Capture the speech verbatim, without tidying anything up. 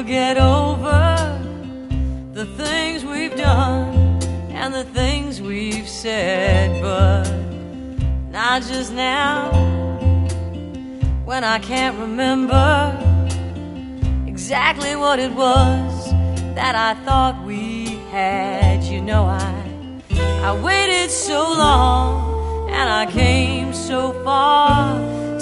get over the things we've done and the things we've said, but not just now, when I can't remember exactly what it was that I thought we had. You know, I I waited so long and I came so far